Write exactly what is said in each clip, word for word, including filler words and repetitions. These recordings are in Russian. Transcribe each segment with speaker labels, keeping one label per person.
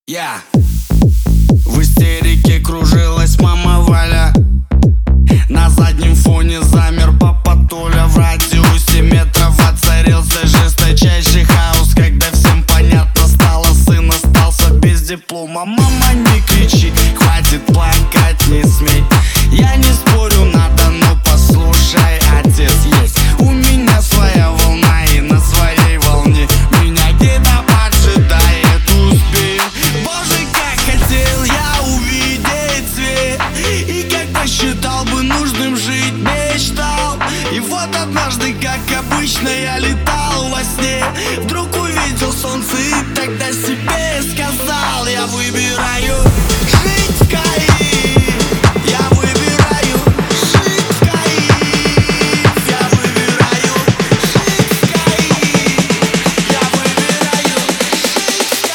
Speaker 1: Я в истерике кружилась мама Валя. На заднем фоне замер папа Толя. В радиусе метров воцарился жесточайший хаос, когда всем понятно стало: сын остался без диплома. Мама, не кричи, хватит плакать, не смей. Я не спорю, надо, но послушай, отец есть. У меня своя волна, и на своей волне меня где-то поджидает успех. Боже, как хотел я увидеть свет, и как посчитал бы нужным жить, мечтал. И вот однажды, как обычно, я летал во сне, вдруг увидел солнце и тогда себе сказал: я выбираю жить в кайф. Я выбираю жить в кайф. Я выбираю жить в кайф. Я выбираю жить в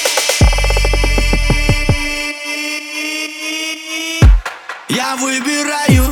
Speaker 1: кайф. Я выбираю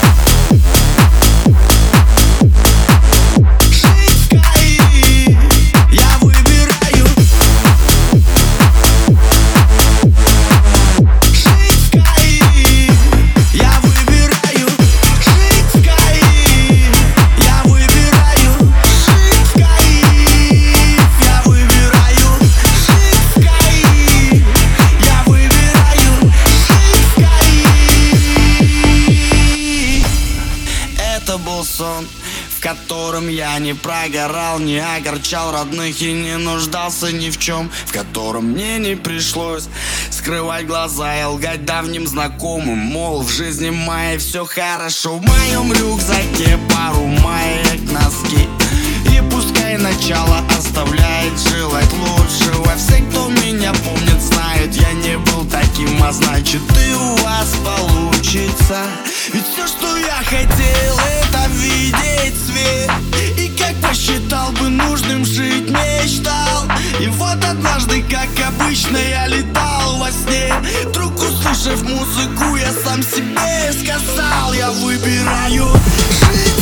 Speaker 1: сон, в котором я не прогорал, не огорчал родных и не нуждался ни в чем, в котором мне не пришлось скрывать глаза и лгать давним знакомым, мол, в жизни моей все хорошо. В моем рюкзаке пару маек, носки, и пускай начало оставляет желать лучшего. Все, кто меня помнит, знают, я не был таким, а значит, и у вас получится. Ведь все, что я хотел, это видеть свет, и как посчитал бы нужным жить, мечтал. И вот однажды, как обычно, я летал во сне, вдруг услышав музыку, я сам себе сказал: я выбираю жить.